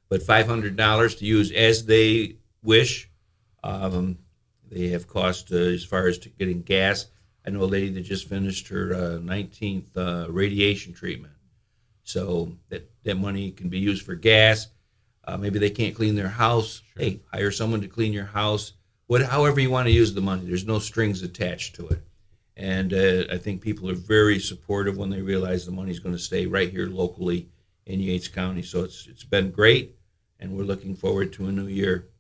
but $500 to use as they wish. They have cost as far as to getting gas. I know a lady that just finished her 19th radiation treatment. So that money can be used for gas. Maybe they can't clean their house. Sure. Hey, hire someone to clean your house. However you want to use the money. There's no strings attached to it. And I think people are very supportive when they realize the money's going to stay right here locally in Yates County. So it's been great, and we're looking forward to a new year.